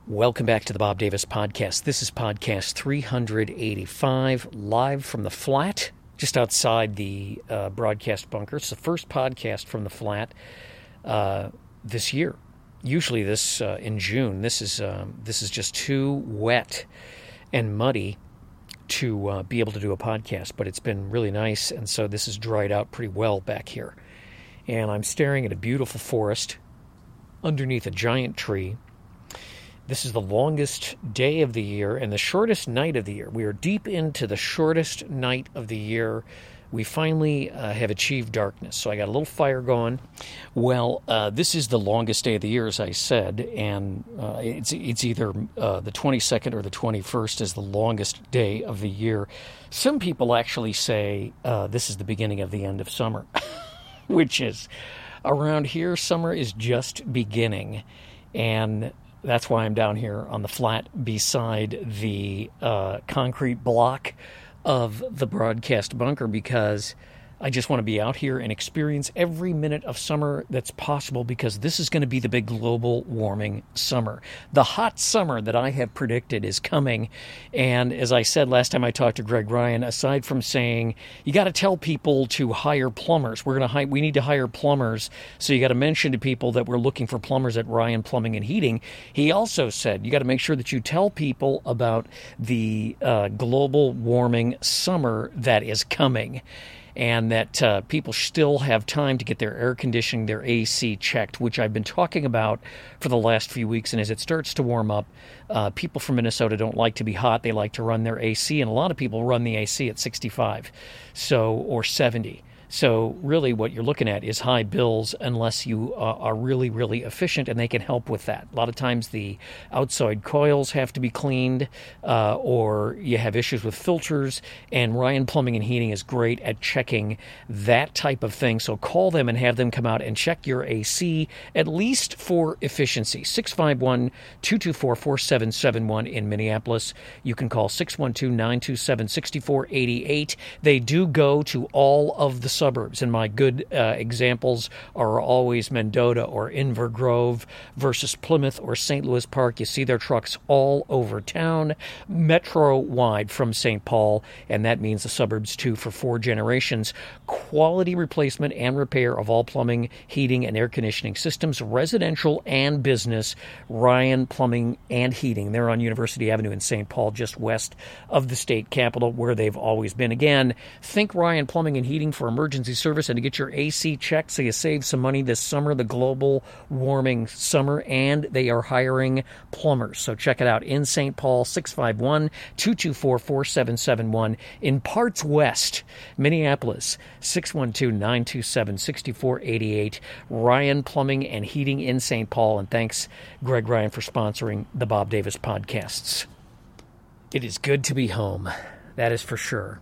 Welcome back to the Bob Davis Podcast. This is podcast 385, live from the flat, just outside the broadcast bunker. It's the first podcast from the flat this year. Usually this in June. This is just too wet and muddy to be able to do a podcast, but it's been really nice, and so this has dried out pretty well back here. And I'm staring at a beautiful forest underneath a giant tree. This is the longest day of the year and the shortest night of the year. We are deep into the shortest night of the year. We finally have achieved darkness. So I got a little fire going. Well, this is the longest day of the year, as I said, and it's either the 22nd or the 21st is the longest day of the year. Some people actually say this is the beginning of the end of summer, which is, around here, summer is just beginning, and that's why I'm down here on the flat beside the concrete block of the broadcast bunker, because I just want to be out here and experience every minute of summer that's possible, because this is going to be the big global warming summer. The hot summer that I have predicted is coming. And as I said last time I talked to Greg Ryan, aside from saying you got to tell people to hire plumbers, we need to hire plumbers, so you got to mention to people that we're looking for plumbers at Ryan Plumbing and Heating. He also said you got to make sure that you tell people about the global warming summer that is coming, and that people still have time to get their air conditioning, their AC checked, which I've been talking about for the last few weeks. And as it starts to warm up, people from Minnesota don't like to be hot. They like to run their AC, and a lot of people run the AC at 65 or 70. So really what you're looking at is high bills unless you are really, really efficient, and they can help with that. A lot of times the outside coils have to be cleaned, or you have issues with filters, and Ryan Plumbing and Heating is great at checking that type of thing. So call them and have them come out and check your AC, at least for efficiency. 651-224-4771 in Minneapolis. You can call 612-927-6488. They do go to all of the suburbs, and my good examples are always Mendota or Inver Grove versus Plymouth or St. Louis Park. You see their trucks all over town, metro-wide from St. Paul, and that means the suburbs too for 4 generations. Quality replacement and repair of all plumbing, heating, and air conditioning systems, residential and business. Ryan Plumbing and Heating. They're on University Avenue in St. Paul, just west of the state capitol, where they've always been. Again, think Ryan Plumbing and Heating for emergency service and to get your AC checked so you save some money this summer, the global warming summer, and they are hiring plumbers. So check it out in St. Paul, 651-224-4771. In parts west, Minneapolis, 612-927-6488. Ryan Plumbing and Heating in St. Paul, and thanks, Greg Ryan, for sponsoring the Bob Davis podcasts. It is good to be home, that is for sure,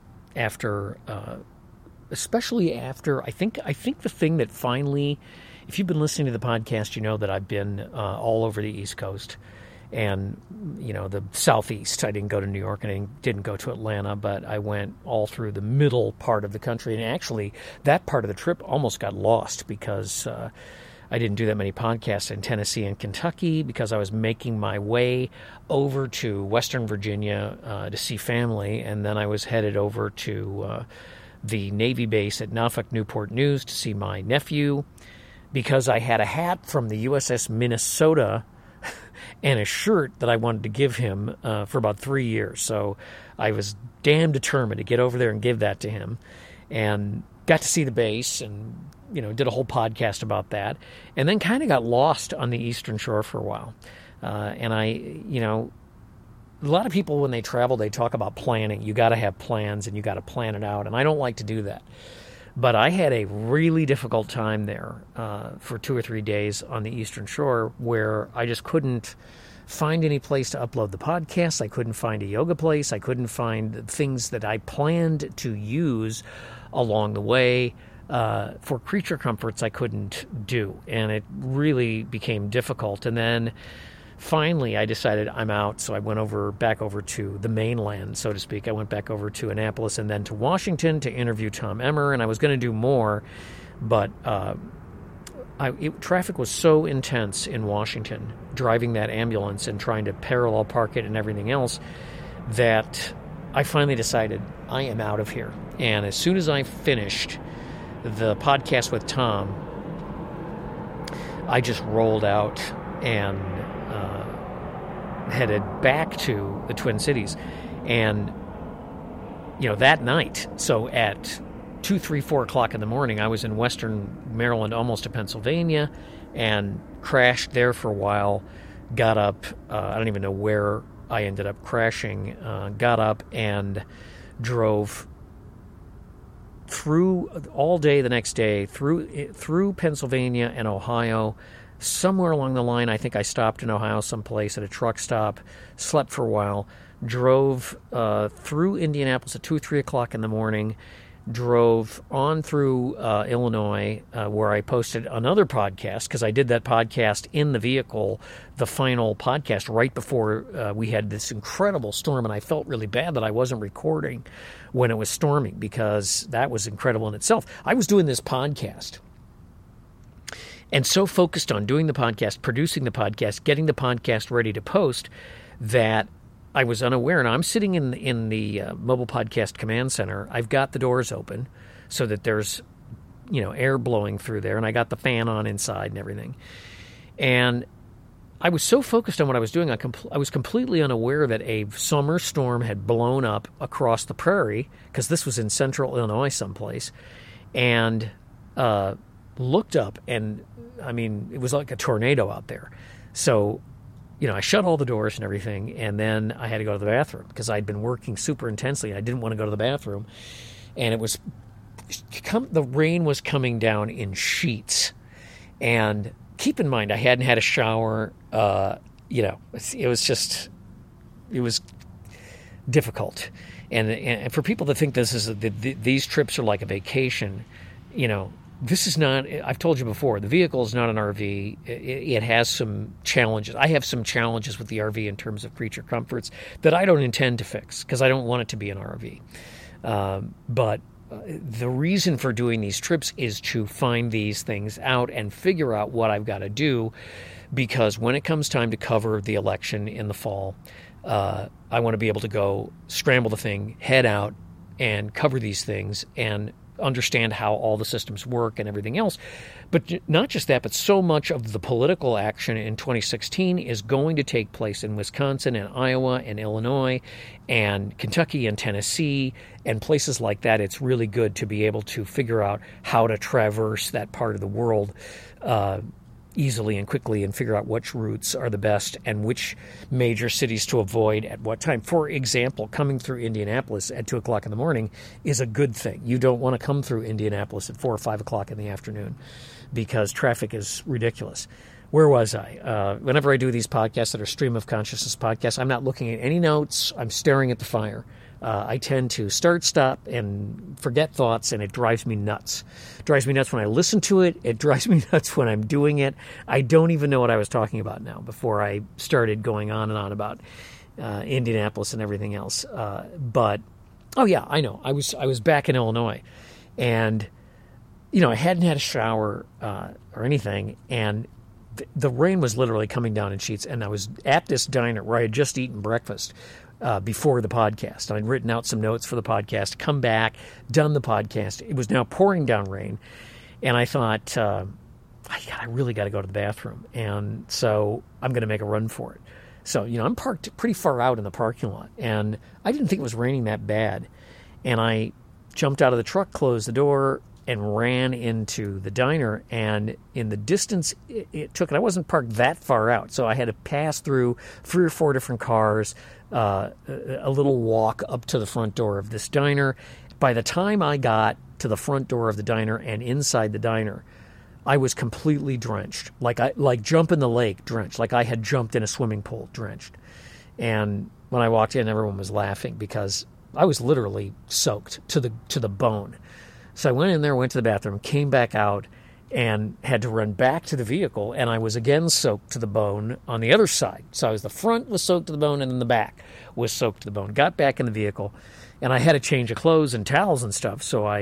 especially after, I think the thing that finally, if you've been listening to the podcast, you know that I've been all over the East Coast and, the Southeast. I didn't go to New York and I didn't go to Atlanta, but I went all through the middle part of the country. And actually, that part of the trip almost got lost because I didn't do that many podcasts in Tennessee and Kentucky because I was making my way over to Western Virginia to see family, and then I was headed over to the Navy base at Norfolk Newport News to see my nephew, because I had a hat from the USS Minnesota and a shirt that I wanted to give him for about 3 years. So I was damn determined to get over there and give that to him, and got to see the base and, did a whole podcast about that, and then kind of got lost on the Eastern Shore for a while. And a lot of people, when they travel, they talk about planning. You got to have plans and you got to plan it out. And I don't like to do that. But I had a really difficult time there for 2 or 3 days on the Eastern Shore, where I just couldn't find any place to upload the podcast. I couldn't find a yoga place. I couldn't find things that I planned to use along the way. For creature comforts, I couldn't do. And it really became difficult. And then finally, I decided I'm out, so I went back over to the mainland, so to speak. I went back over to Annapolis and then to Washington to interview Tom Emmer, and I was going to do more, but traffic was so intense in Washington, driving that ambulance and trying to parallel park it and everything else, that I finally decided I am out of here. And as soon as I finished the podcast with Tom, I just rolled out and headed back to the Twin Cities. And, that night, so at 2, 3, 4 o'clock in the morning, I was in western Maryland, almost to Pennsylvania, and crashed there for a while, got up, I don't even know where I ended up crashing, got up and drove through all day the next day, through Pennsylvania and Ohio. Somewhere along the line, I think I stopped in Ohio someplace at a truck stop, slept for a while, drove through Indianapolis at 2 or 3 o'clock in the morning, drove on through Illinois, where I posted another podcast, because I did that podcast in the vehicle, the final podcast, right before we had this incredible storm, and I felt really bad that I wasn't recording when it was storming, because that was incredible in itself. I was doing this podcast, and so focused on doing the podcast, producing the podcast, getting the podcast ready to post, that I was unaware. And I'm sitting in the mobile podcast command center. I've got the doors open so that there's, air blowing through there, and I got the fan on inside and everything. And I was so focused on what I was doing, I was completely unaware that a summer storm had blown up across the prairie, because this was in central Illinois someplace, and looked up, and it was like a tornado out there. So, I shut all the doors and everything, and then I had to go to the bathroom, because I'd been working super intensely, and I didn't want to go to the bathroom. And the rain was coming down in sheets. And keep in mind, I hadn't had a shower. It was difficult. And for people that think these trips are like a vacation, this is not, I've told you before, the vehicle is not an RV. It has some challenges. I have some challenges with the RV in terms of creature comforts that I don't intend to fix, because I don't want it to be an RV. But the reason for doing these trips is to find these things out and figure out what I've got to do, because when it comes time to cover the election in the fall, I want to be able to go scramble the thing, head out, and cover these things, and understand how all the systems work and everything else. But not just that, but so much of the political action in 2016 is going to take place in Wisconsin and Iowa and Illinois and Kentucky and Tennessee and places like that. It's really good to be able to figure out how to traverse that part of the world easily and quickly, and figure out which routes are the best and which major cities to avoid at what time. For example, coming through Indianapolis at 2 o'clock in the morning is a good thing. You don't want to come through Indianapolis at 4 or 5 o'clock in the afternoon, because traffic is ridiculous. Where was I? Whenever I do these podcasts that are stream of consciousness podcasts, I'm not looking at any notes. I'm staring at the fire. I tend to start, stop, and forget thoughts, and it drives me nuts. It drives me nuts when I listen to it. It drives me nuts when I'm doing it. I don't even know what I was talking about now before I started going on and on about Indianapolis and everything else. But, oh yeah, I know. I was back in Illinois, and, I hadn't had a shower or anything, and the rain was literally coming down in sheets, and I was at this diner where I had just eaten breakfast before the podcast. I'd written out some notes for the podcast, come back, done the podcast. It was now pouring down rain, and I thought, I really got to go to the bathroom, and so I'm going to make a run for it. So, I'm parked pretty far out in the parking lot, and I didn't think it was raining that bad, and I jumped out of the truck, closed the door, and ran into the diner, and in the distance it took, and I wasn't parked that far out, so I had to pass through 3 or 4 different cars, a little walk up to the front door of this diner. By the time I got to the front door of the diner and inside the diner, I was completely drenched, like jump in the lake drenched, like I had jumped in a swimming pool drenched. And when I walked in, everyone was laughing because I was literally soaked to the bone. So I went in there, went to the bathroom, came back out, and had to run back to the vehicle, and I was again soaked to the bone on the other side. So the front was soaked to the bone, and then the back was soaked to the bone. Got back in the vehicle, and I had a change of clothes and towels and stuff, so I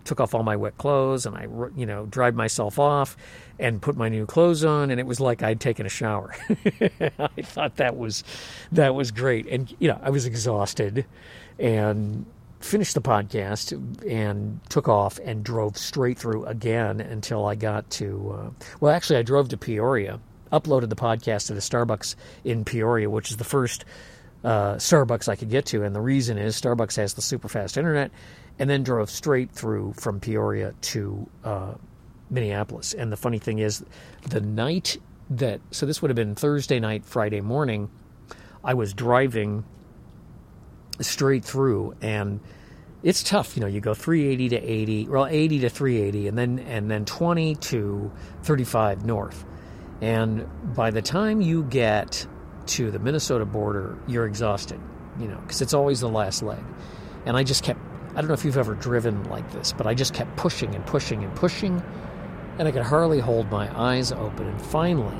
took off all my wet clothes, and I, dried myself off and put my new clothes on, and it was like I'd taken a shower. I thought that was great. And, I was exhausted and finished the podcast and took off and drove straight through again until I got to, I drove to Peoria, uploaded the podcast at a Starbucks in Peoria, which is the first Starbucks I could get to. And the reason is Starbucks has the super fast internet, and then drove straight through from Peoria to Minneapolis. And the funny thing is, so this would have been Thursday night, Friday morning, I was driving straight through, and it's tough. You go 380 to 80, 80 to 380, and then 20 to 35 north. And by the time you get to the Minnesota border, you're exhausted, because it's always the last leg. And I just kept, I don't know if you've ever driven like this, but I just kept pushing and pushing and pushing, and I could hardly hold my eyes open. And finally,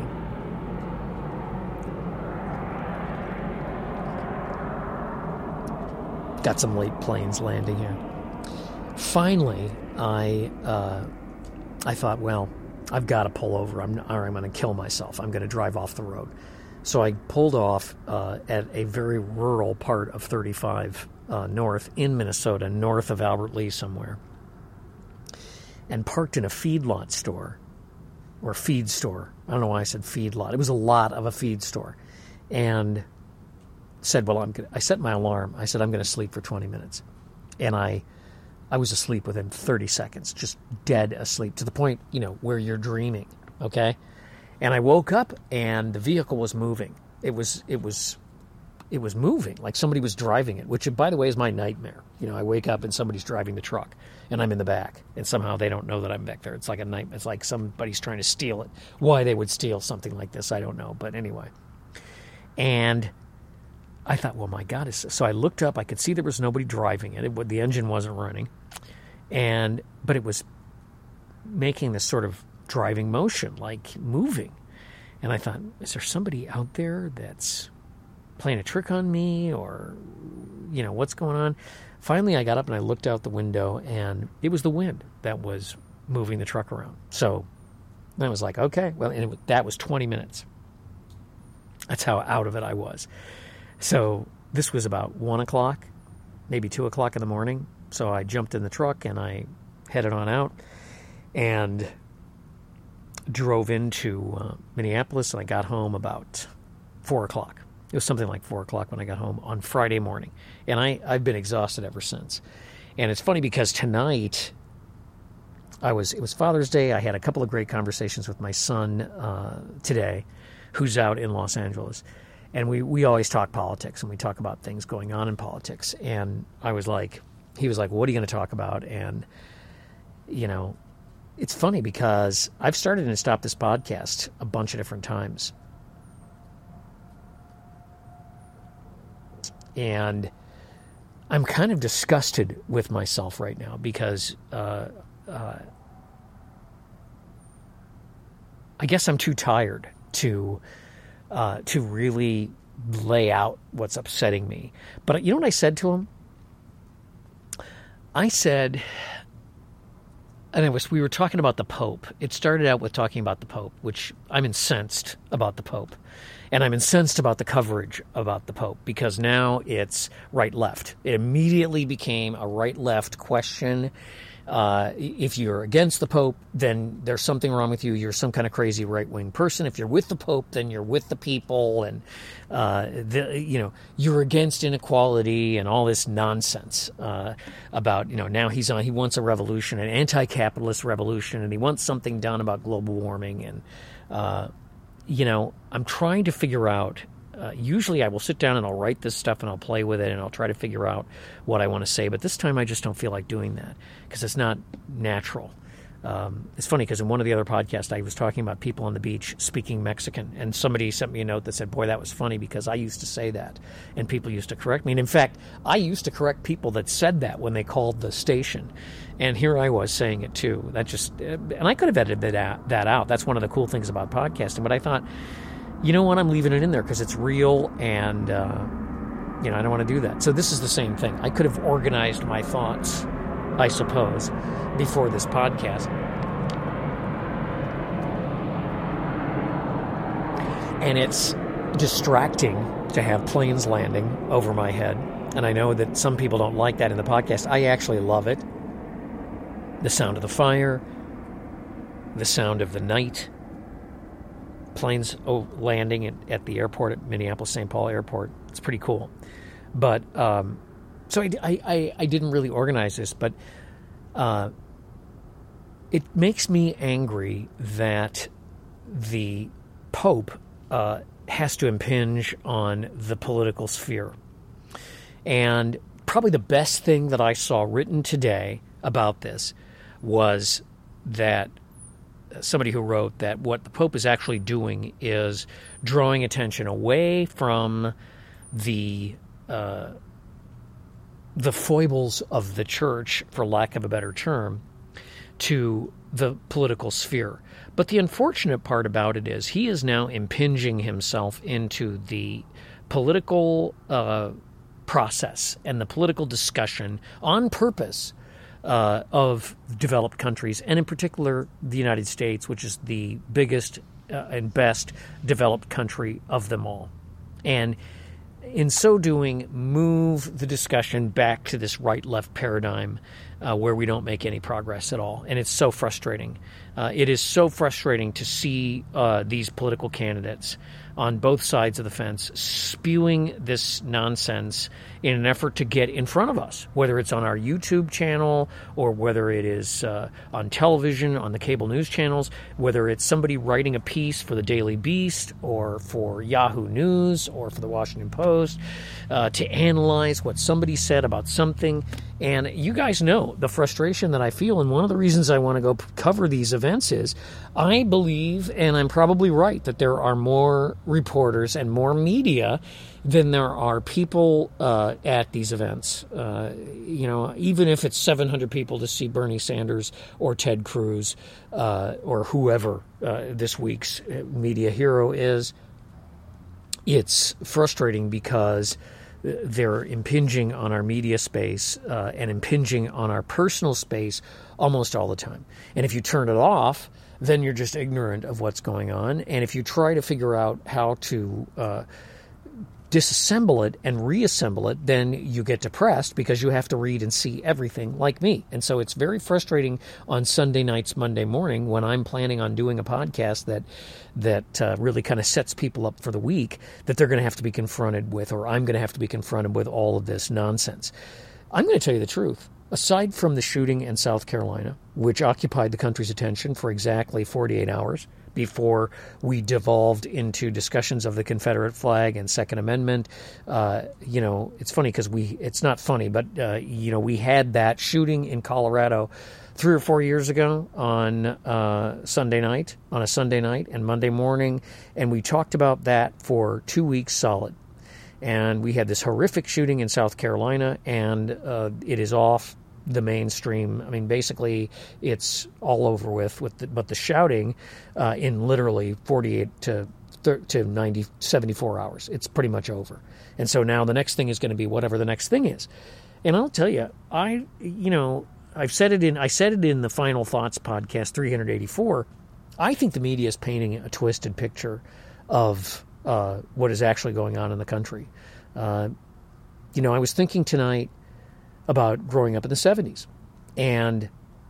got some late planes landing here. Finally, I thought, well, I've got to pull over, or I'm going to kill myself. I'm going to drive off the road. So I pulled off at a very rural part of 35 north in Minnesota, north of Albert Lea somewhere, and parked in a feedlot store, or feed store. I don't know why I said feedlot. It was a lot of a feed store. And said, well, I set my alarm. I said, I'm going to sleep for 20 minutes. And I was asleep within 30 seconds, just dead asleep, to the point, where you're dreaming, okay? And I woke up, and the vehicle was moving. It was moving, like somebody was driving it, which, by the way, is my nightmare. I wake up and somebody's driving the truck, and I'm in the back, and somehow they don't know that I'm back there. It's like a nightmare. It's like somebody's trying to steal it. Why they would steal something like this, I don't know. But anyway. And I thought, well, my God. So I looked up. I could see there was nobody driving it. The engine wasn't running. But it was making this sort of driving motion, like moving. And I thought, is there somebody out there that's playing a trick on me, or, what's going on? Finally, I got up and I looked out the window, and it was the wind that was moving the truck around. So I was like, okay, well, and that was 20 minutes. That's how out of it I was. So this was about 1 o'clock, maybe 2 o'clock in the morning. So I jumped in the truck and I headed on out and drove into Minneapolis, and I got home about 4 o'clock. It was something like 4 o'clock when I got home on Friday morning. And I've been exhausted ever since. And it's funny because tonight, it was Father's Day. I had a couple of great conversations with my son today, who's out in Los Angeles. And we always talk politics, and we talk about things going on in politics. And he was like, what are you going to talk about? And, it's funny because I've started and stopped this podcast a bunch of different times. And I'm kind of disgusted with myself right now because I guess I'm too tired to really lay out what's upsetting me. But you know what I said to him? I said, and we were talking about the Pope. It started out with talking about the Pope, which I'm incensed about the Pope. And I'm incensed about the coverage about the Pope because now it's right-left. It immediately became a right-left question. If you're against the Pope, then there's something wrong with you. You're some kind of crazy right-wing person. If you're with the Pope, then you're with the people, and you're against inequality and all this nonsense about now he wants a revolution, an anti-capitalist revolution, and he wants something done about global warming. And I'm trying to figure out. Usually I will sit down and I'll write this stuff and I'll play with it and I'll try to figure out what I want to say. But this time I just don't feel like doing that because it's not natural. It's funny because in one of the other podcasts I was talking about people on the beach speaking Mexican, and somebody sent me a note that said, boy, that was funny because I used to say that and people used to correct me. And in fact, I used to correct people that said that when they called the station. And here I was saying it too. And I could have edited that out. That's one of the cool things about podcasting. But I thought, you know what, I'm leaving it in there because it's real, and, I don't want to do that. So this is the same thing. I could have organized my thoughts I suppose, before this podcast. And it's distracting to have planes landing over my head. And I know that some people don't like that in the podcast. I actually love it. The sound of the fire, the sound of the night, planes landing at the airport at Minneapolis-St. Paul Airport. It's pretty cool. But, so I didn't really organize this, but it makes me angry that the Pope has to impinge on the political sphere. And probably the best thing that I saw written today about this was that somebody who wrote that what the Pope is actually doing is drawing attention away from the foibles of the church, for lack of a better term, to the political sphere. But the unfortunate part about it is he is now impinging himself into the political process and the political discussion on purpose of developed countries, and in particular the United States, which is the biggest and best developed country of them all. And in so doing, move the discussion back to this right-left paradigm where we don't make any progress at all. And it's so frustrating. It is so frustrating to see these political candidates on both sides of the fence spewing this nonsense in an effort to get in front of us, whether it's on our YouTube channel or whether it is on television, on the cable news channels, whether it's somebody writing a piece for the Daily Beast or for Yahoo News or for the Washington Post to analyze what somebody said about something. And you guys know the frustration that I feel, and one of the reasons I want to go cover these events is I believe, and I'm probably right, that there are more reporters and more media than there are people at these events. Even if it's 700 people to see Bernie Sanders or Ted Cruz or whoever this week's media hero is, it's frustrating because they're impinging on our media space and impinging on our personal space almost all the time. And if you turn it off, then you're just ignorant of what's going on. And if you try to figure out how to disassemble it and reassemble it, then you get depressed because you have to read and see everything like me. And so it's very frustrating on Sunday nights, Monday morning, when I'm planning on doing a podcast that really kind of sets people up for the week, that they're going to have to be confronted with, or I'm going to have to be confronted with all of this nonsense. I'm going to tell you the truth. Aside from the shooting in South Carolina, which occupied the country's attention for exactly 48 hours, before we devolved into discussions of the Confederate flag and Second Amendment. It's funny because it's not funny, but, we had that shooting in Colorado 3 or 4 years ago on a Sunday night and Monday morning, and we talked about that for 2 weeks solid. And we had this horrific shooting in South Carolina, and it is off the mainstream. I mean, basically, it's all over but the shouting in literally 48 to 90, 74 hours. It's pretty much over. And so now the next thing is going to be whatever the next thing is. And I'll tell you, I said it in the Final Thoughts podcast 384. I think the media is painting a twisted picture of what is actually going on in the country. I was thinking tonight about growing up in the 70s, and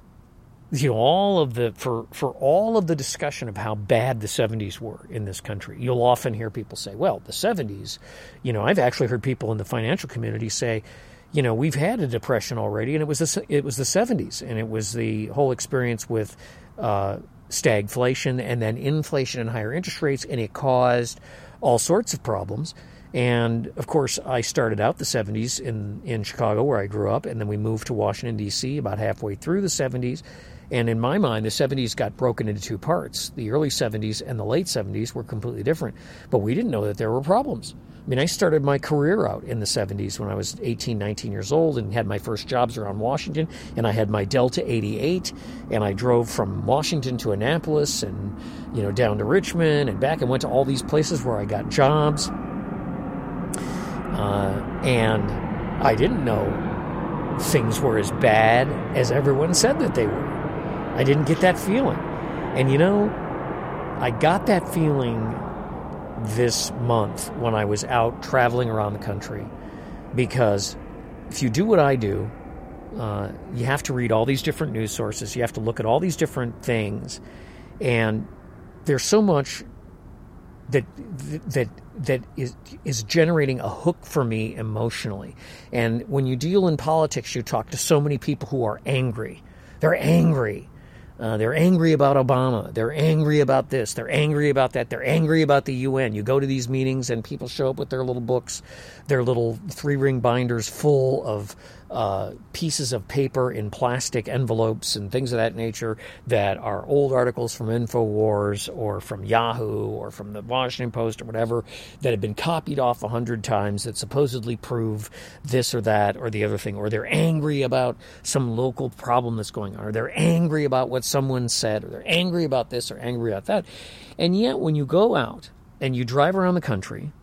all of the for all of the discussion of how bad the 70s were in this country, you'll often hear people say, well, the 70s, I've actually heard people in the financial community say, we've had a depression already, and it was the 70s, and it was the whole experience with stagflation and then inflation and higher interest rates, and it caused all sorts of problems. And, of course, I started out the 70s in Chicago, where I grew up, and then we moved to Washington, D.C. about halfway through the 70s. And in my mind, the 70s got broken into two parts. The early 70s and the late 70s were completely different. But we didn't know that there were problems. I mean, I started my career out in the 70s when I was 18, 19 years old and had my first jobs around Washington. And I had my Delta 88, and I drove from Washington to Annapolis and, down to Richmond and back, and went to all these places where I got jobs. And I didn't know things were as bad as everyone said that they were. I didn't get that feeling. And I got that feeling this month when I was out traveling around the country, because if you do what I do, you have to read all these different news sources. You have to look at all these different things, and there's so much that is generating a hook for me emotionally. And when you deal in politics, you talk to so many people who are angry. They're angry. They're angry about Obama. They're angry about this. They're angry about that. They're angry about the UN. You go to these meetings and people show up with their little books, their little 3-ring binders full of pieces of paper in plastic envelopes and things of that nature that are old articles from InfoWars or from Yahoo or from the Washington Post or whatever that have been copied off 100 times that supposedly prove this or that or the other thing. Or they're angry about some local problem that's going on, or they're angry about what someone said, or they're angry about this or angry about that. And yet when you go out and you drive around the country,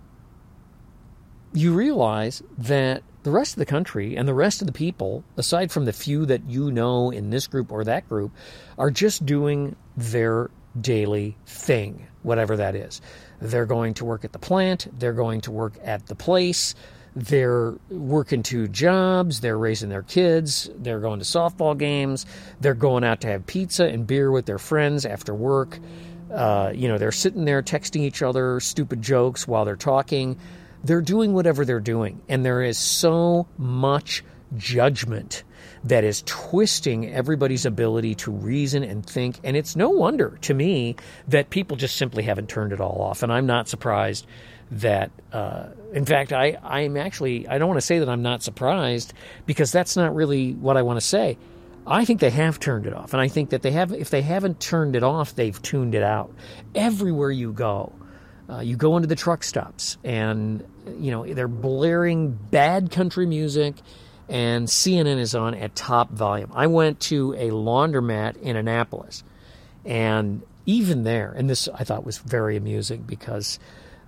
you realize that the rest of the country and the rest of the people, aside from the few that you know in this group or that group, are just doing their daily thing, whatever that is. They're going to work at the plant. They're going to work at the place. They're working 2 jobs. They're raising their kids. They're going to softball games. They're going out to have pizza and beer with their friends after work. They're sitting there texting each other stupid jokes while they're talking. They're doing whatever they're doing, and there is so much judgment that is twisting everybody's ability to reason and think, and it's no wonder to me that people just simply haven't turned it all off. And I'm not surprised that, in fact, I don't want to say that I'm not surprised, because that's not really what I want to say. I think they have turned it off, and I think that if they haven't turned it off, they've tuned it out. Everywhere you go. You go into the truck stops and, they're blaring bad country music and CNN is on at top volume. I went to a laundromat in Annapolis, and even there, and this I thought was very amusing because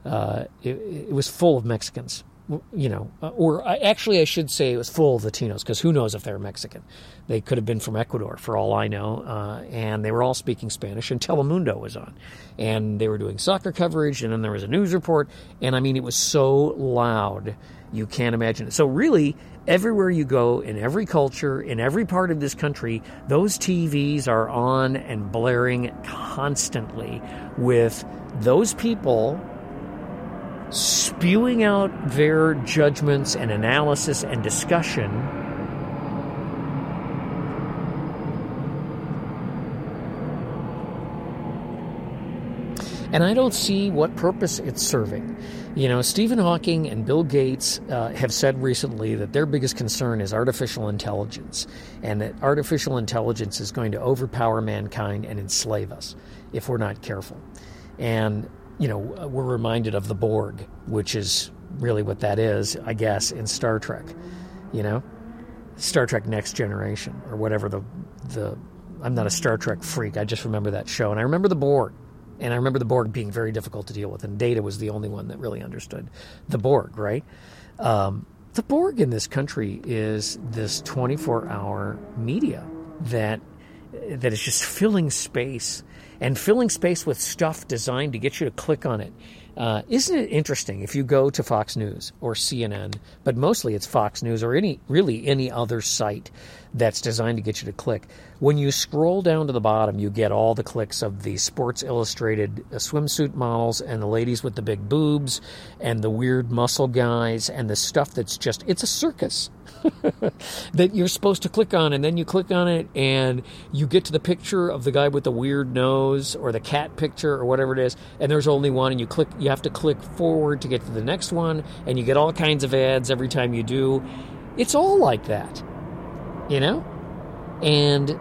it was full of Mexicans. Actually I should say it was full of Latinos, because who knows if they're Mexican. They could have been from Ecuador for all I know, and they were all speaking Spanish, and Telemundo was on. And they were doing soccer coverage, and then there was a news report, and it was so loud, you can't imagine it. So really, everywhere you go, in every culture, in every part of this country, those TVs are on and blaring constantly with those people spewing out their judgments and analysis and discussion and I don't see what purpose it's serving. Stephen Hawking and Bill Gates have said recently that their biggest concern is artificial intelligence, and that artificial intelligence is going to overpower mankind and enslave us if we're not careful. And we're reminded of the Borg, which is really what that is, I guess, in Star Trek. Star Trek Next Generation, or whatever I'm not a Star Trek freak, I just remember that show. And I remember the Borg. And I remember the Borg being very difficult to deal with, and Data was the only one that really understood the Borg, right? The Borg in this country is this 24-hour media that is just filling space, and filling space with stuff designed to get you to click on it. Isn't it interesting if you go to Fox News or CNN, but mostly it's Fox News or any other site that's designed to get you to click. When you scroll down to the bottom, you get all the clicks of the Sports Illustrated swimsuit models and the ladies with the big boobs and the weird muscle guys and the stuff that's just, it's a circus that you're supposed to click on, and then you click on it and you get to the picture of the guy with the weird nose or the cat picture or whatever it is, and there's only one, and you have to click forward to get to the next one, and you get all kinds of ads every time you do. It's all like that. And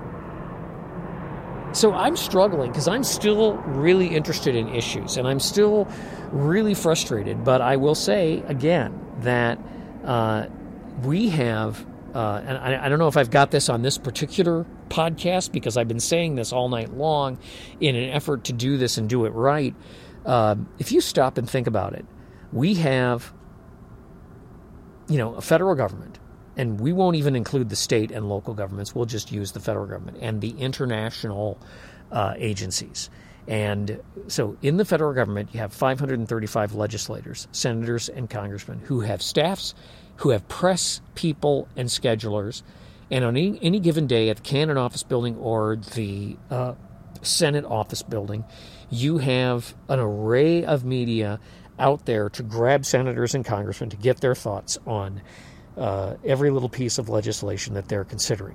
so I'm struggling because I'm still really interested in issues, and I'm still really frustrated. But I will say again that we have, and I don't know if I've got this on this particular podcast because I've been saying this all night long in an effort to do this and do it right. If you stop and think about it, we have, a federal government. and we won't even include the state and local governments. We'll just use the federal government and the international agencies. And so in the federal government, you have 535 legislators, senators, and congressmen who have staffs, who have press people and schedulers. And on any given day at the Cannon office building or the Senate office building, you have an array of media out there to grab senators and congressmen to get their thoughts on every little piece of legislation that they're considering.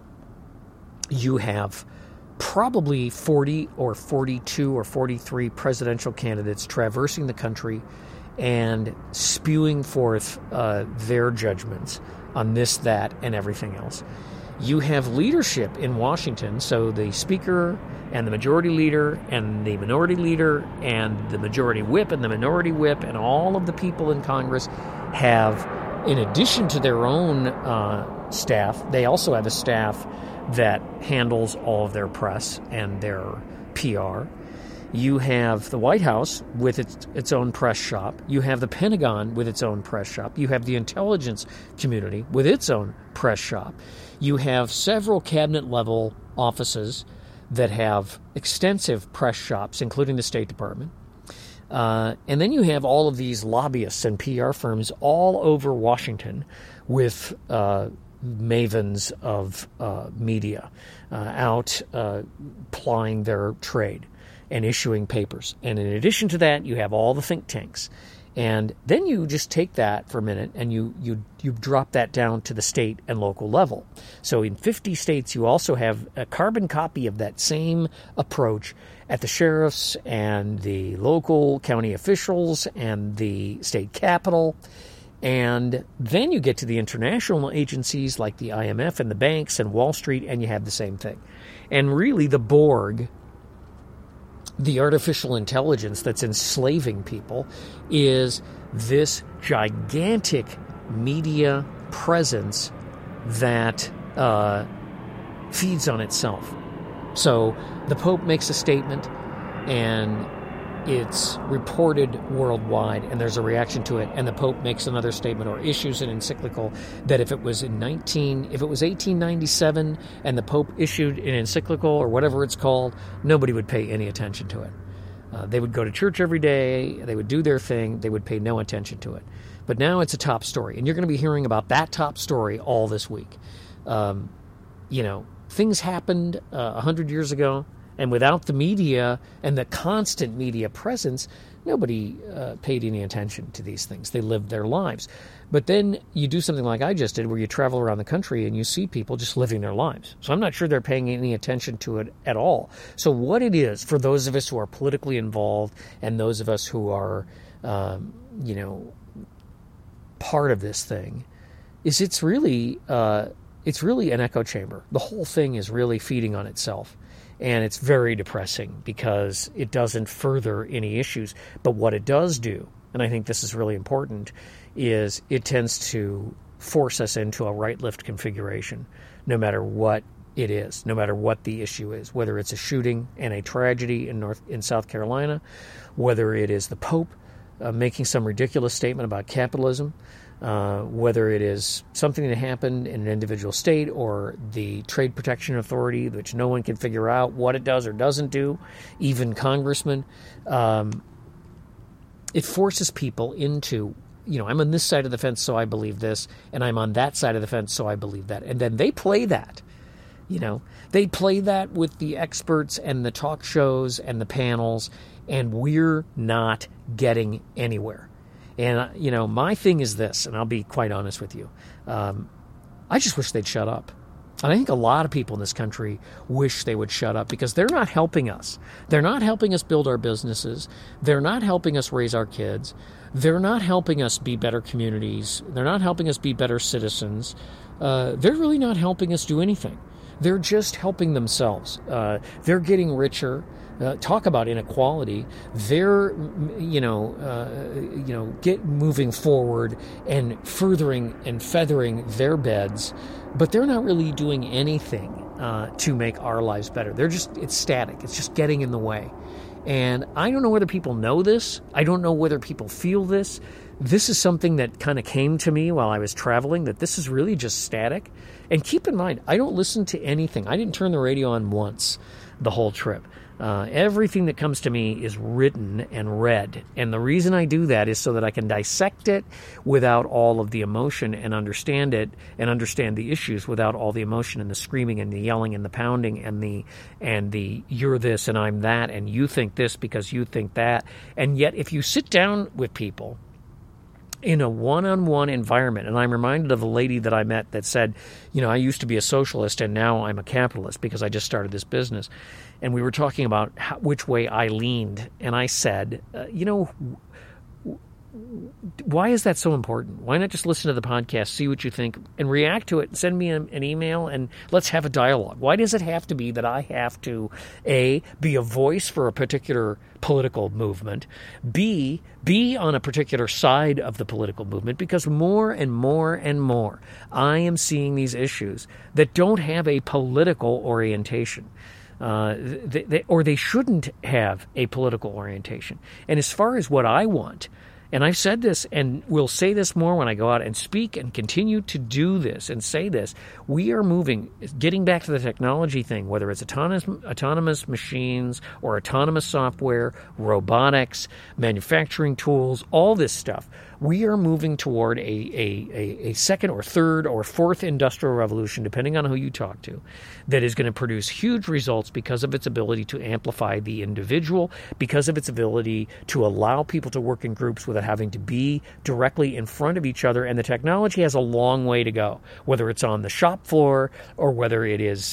You have probably 40 or 42 or 43 presidential candidates traversing the country and spewing forth their judgments on this, that, and everything else. You have leadership in Washington, so the Speaker and the Majority Leader and the Minority Leader and the Majority Whip and the Minority Whip and all of the people in Congress have, in addition to their own staff, they also have a staff that handles all of their press and their PR. You have the White House with its own press shop. You have the Pentagon with its own press shop. You have the intelligence community with its own press shop. You have several cabinet-level offices that have extensive press shops, including the State Department. And then you have all of these lobbyists and PR firms all over Washington with mavens of media out plying their trade and issuing papers. And in addition to that, you have all the think tanks. And then you just take that for a minute and you drop that down to the state and local level. So in 50 states, you also have a carbon copy of that same approach at the sheriffs and the local county officials and the state capitol. And then you get to the international agencies like the IMF and the banks and Wall Street, and you have the same thing. And really the Borg, the artificial intelligence that's enslaving people, is this gigantic media presence that feeds on itself. So the Pope makes a statement and it's reported worldwide and there's a reaction to it, and the Pope makes another statement or issues an encyclical that if it was 1897 and the Pope issued an encyclical or whatever it's called, nobody would pay any attention to it. They would go to church every day, they would do their thing, they would pay no attention to it. But now it's a top story, and you're going to be hearing about that top story all this week. Things happened 100 years ago, and without the media and the constant media presence, nobody paid any attention to these things. They lived their lives. But then you do something like I just did, where you travel around the country and you see people just living their lives. So I'm not sure they're paying any attention to it at all. So what it is, for those of us who are politically involved and those of us who are, part of this thing, is it's really an echo chamber. The whole thing is really feeding on itself. And it's very depressing because it doesn't further any issues. But what it does do, and I think this is really important, is it tends to force us into a right-left configuration, no matter what it is, no matter what the issue is, whether it's a shooting and a tragedy in South Carolina, whether it is the Pope making some ridiculous statement about capitalism, whether it is something that happened in an individual state or the Trade Protection Authority, which no one can figure out what it does or doesn't do, even congressmen. It forces people into, I'm on this side of the fence, so I believe this, and I'm on that side of the fence, so I believe that. And then they play that. They play that with the experts and the talk shows and the panels, and we're not getting anywhere. And, my thing is this, and I'll be quite honest with you. I just wish they'd shut up. And I think a lot of people in this country wish they would shut up because they're not helping us. They're not helping us build our businesses. They're not helping us raise our kids. They're not helping us be better communities. They're not helping us be better citizens. They're really not helping us do anything. They're just helping themselves. They're getting richer. Talk about inequality. They're, moving forward and furthering and feathering their beds, but they're not really doing anything to make our lives better. It's static. It's just getting in the way. And I don't know whether people know this. I don't know whether people feel this, this is something that kind of came to me while I was traveling, that this is really just static. And keep in mind, I don't listen to anything. I didn't turn the radio on once the whole trip. Everything that comes to me is written and read. And the reason I do that is so that I can dissect it without all of the emotion and understand it and understand the issues without all the emotion and the screaming and the yelling and the pounding and the you're this and I'm that and you think this because you think that. And yet if you sit down with people in a one-on-one environment, and I'm reminded of a lady that I met that said, I used to be a socialist and now I'm a capitalist because I just started this business. And we were talking about which way I leaned. And I said, why is that so important? Why not just listen to the podcast, see what you think, and react to it, send me an email, and let's have a dialogue? Why does it have to be that I have to, A, be a voice for a particular political movement, B, be on a particular side of the political movement? Because more and more and more, I am seeing these issues that don't have a political orientation. They shouldn't have a political orientation. And as far as what I want, and I've said this and will say this more when I go out and speak and continue to do this and say this, we are moving, getting back to the technology thing, whether it's autonomous machines or autonomous software, robotics, manufacturing tools, all this stuff. We are moving toward a second or third or fourth industrial revolution, depending on who you talk to, that is going to produce huge results because of its ability to amplify the individual, because of its ability to allow people to work in groups without having to be directly in front of each other. And the technology has a long way to go, whether it's on the shop floor or whether it is,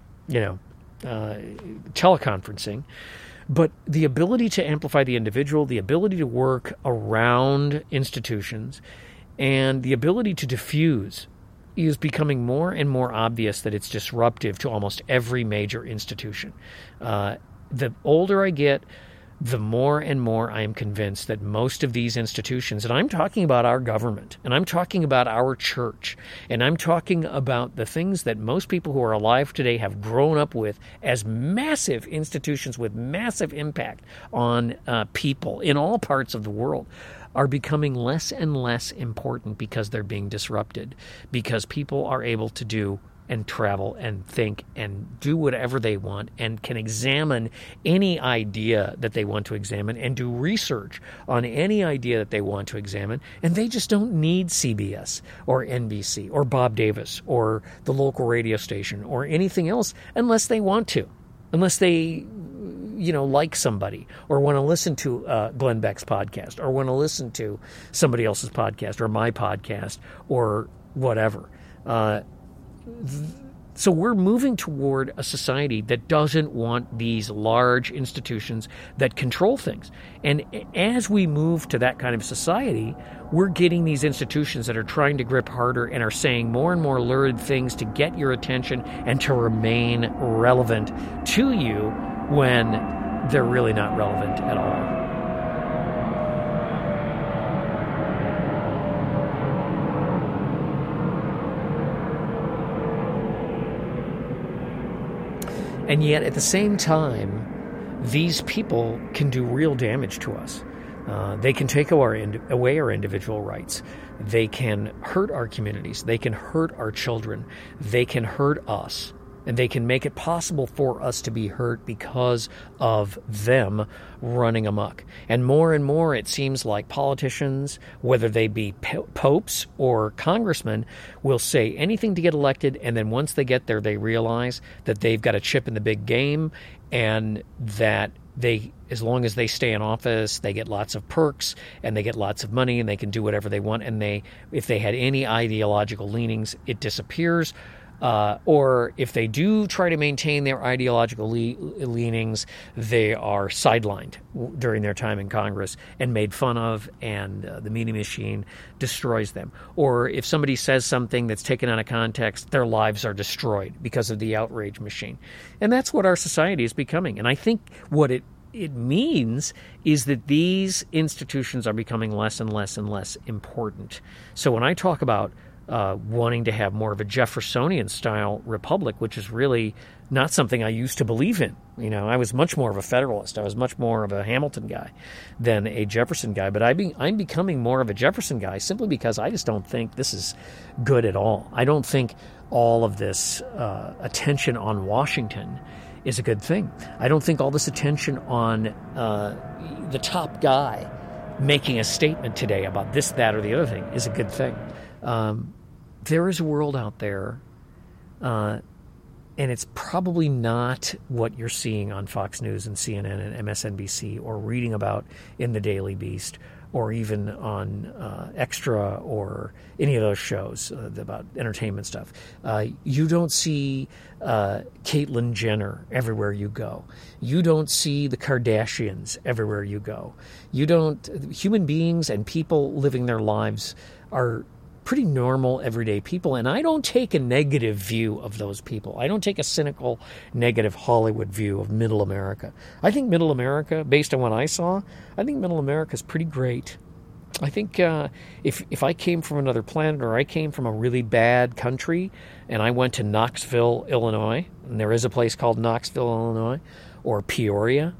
teleconferencing. But the ability to amplify the individual, the ability to work around institutions, and the ability to diffuse is becoming more and more obvious that it's disruptive to almost every major institution. The older I get, the more and more I am convinced that most of these institutions, and I'm talking about our government, and I'm talking about our church, and I'm talking about the things that most people who are alive today have grown up with as massive institutions with massive impact on people in all parts of the world, are becoming less and less important because they're being disrupted, because people are able to do and travel and think and do whatever they want and can examine any idea that they want to examine and do research on any idea that they want to examine. And they just don't need CBS or NBC or Bob Davis or the local radio station or anything else unless they want to, unless they like somebody or want to listen to Glenn Beck's podcast or want to listen to somebody else's podcast or my podcast or whatever. So we're moving toward a society that doesn't want these large institutions that control things. And as we move to that kind of society, we're getting these institutions that are trying to grip harder and are saying more and more lurid things to get your attention and to remain relevant to you when they're really not relevant at all. And yet, at the same time, these people can do real damage to us. They can take away our individual rights. They can hurt our communities. They can hurt our children. They can hurt us. And they can make it possible for us to be hurt because of them running amok. And more, it seems like politicians, whether they be popes or congressmen, will say anything to get elected, and then once they get there, they realize that they've got a chip in the big game, and that they, as long as they stay in office, they get lots of perks, and they get lots of money, and they can do whatever they want, and if they had any ideological leanings, it disappears. Or if they do try to maintain their ideological leanings, they are sidelined during their time in Congress and made fun of, and the media machine destroys them. Or if somebody says something that's taken out of context, their lives are destroyed because of the outrage machine. And that's what our society is becoming. And I think what it means is that these institutions are becoming less and less and less important. So when I talk about wanting to have more of a Jeffersonian-style republic, which is really not something I used to believe in. I was much more of a Federalist. I was much more of a Hamilton guy than a Jefferson guy. But I'm becoming more of a Jefferson guy simply because I just don't think this is good at all. I don't think all of this attention on Washington is a good thing. I don't think all this attention on the top guy making a statement today about this, that, or the other thing is a good thing. There is a world out there, and it's probably not what you're seeing on Fox News and CNN and MSNBC or reading about in the Daily Beast or even on Extra or any of those shows about entertainment stuff. You don't see Caitlyn Jenner everywhere you go. You don't see the Kardashians everywhere you go. Human beings and people living their lives are pretty normal, everyday people, and I don't take a negative view of those people. I don't take a cynical, negative Hollywood view of Middle America. I think Middle America, based on what I saw, I think Middle America is pretty great. I think if I came from another planet or I came from a really bad country and I went to Knoxville, Illinois, and there is a place called Knoxville, Illinois, or Peoria,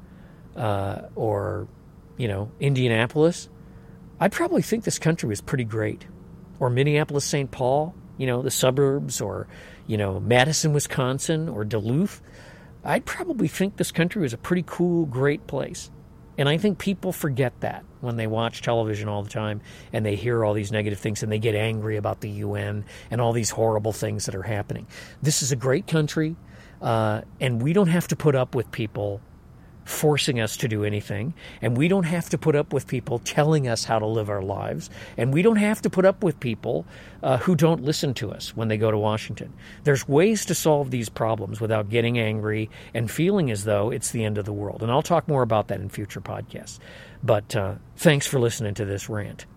or Indianapolis, I'd probably think this country was pretty great. Or Minneapolis, St. Paul, the suburbs, or, Madison, Wisconsin, or Duluth. I'd probably think this country was a pretty cool, great place. And I think people forget that when they watch television all the time and they hear all these negative things and they get angry about the UN and all these horrible things that are happening. This is a great country, and we don't have to put up with people forcing us to do anything, and we don't have to put up with people telling us how to live our lives, and we don't have to put up with people who don't listen to us when they go to Washington. There's ways to solve these problems without getting angry and feeling as though it's the end of the world, and I'll talk more about that in future podcasts. But thanks for listening to this rant.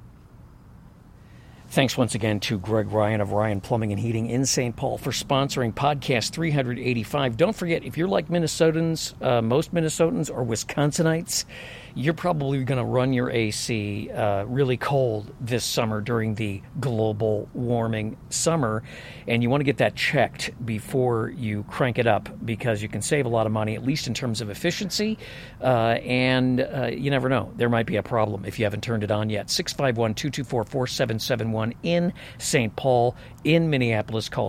Thanks once again to Greg Ryan of Ryan Plumbing and Heating in St. Paul for sponsoring Podcast 385. Don't forget, if you're like Minnesotans, most Minnesotans or Wisconsinites, you're probably going to run your AC really cold this summer during the global warming summer, and you want to get that checked before you crank it up because you can save a lot of money, at least in terms of efficiency, and you never know. There might be a problem if you haven't turned it on yet. 651-224-4771 in St. Paul. In Minneapolis, call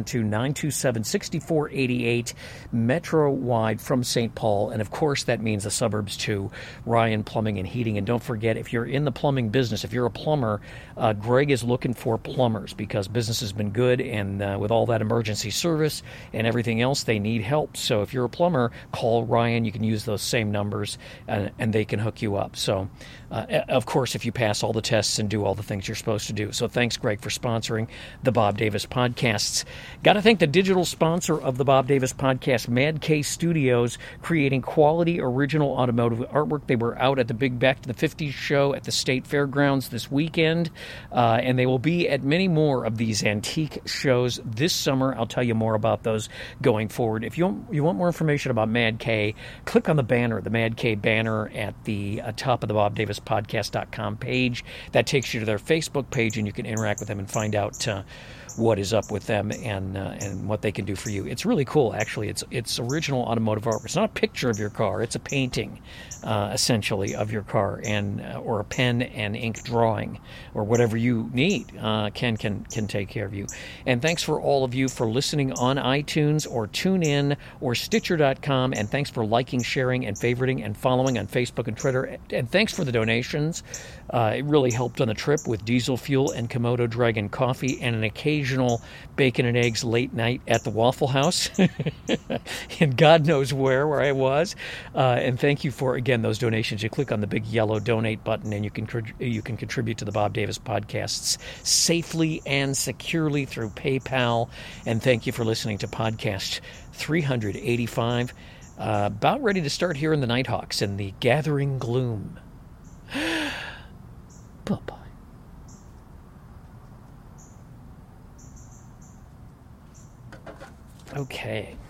612-927-6488, metro-wide from St. Paul, and of course that means the suburbs too. Ryan Plumbing and Heating. And don't forget, if you're in the plumbing business, if you're a plumber, Greg is looking for plumbers because business has been good, and with all that emergency service and everything else, they need help. So if you're a plumber, call Ryan. You can use those same numbers, and they can hook you up. So, of course, if you pass all the tests and do all the things you're supposed to do. So thanks, Greg, for sponsoring the Bob Davis Podcasts. Got to thank the digital sponsor of the Bob Davis Podcast, Mad K Studios, creating quality original automotive artwork. They were out at the big Back to the 50s show at the State Fairgrounds this weekend, and they will be at many more of these antique shows this summer. I'll tell you more about those going forward. If you want more information about Mad K, click on the banner, the Mad K banner at the top of the BobDavisPodcast.com page. That takes you to their Facebook page, and you can interact with them and find out what is up with them and what they can do for you. It's really cool, actually. It's original automotive art. It's not a picture of your car. It's a painting, essentially, of your car, and or a pen and ink drawing, or whatever you need. Ken can take care of you. And thanks for all of you for listening on iTunes or TuneIn or Stitcher.com. And thanks for liking, sharing, and favoriting and following on Facebook and Twitter. And thanks for the donations. It really helped on the trip with diesel fuel and Komodo Dragon coffee and an occasional bacon and eggs late night at the Waffle House and God knows where I was. And thank you for, again, those donations. You click on the big yellow donate button and you can contribute to the Bob Davis Podcasts safely and securely through PayPal. And thank you for listening to Podcast 385. About ready to start here in the Nighthawks and the gathering gloom. Bye-bye. Okay.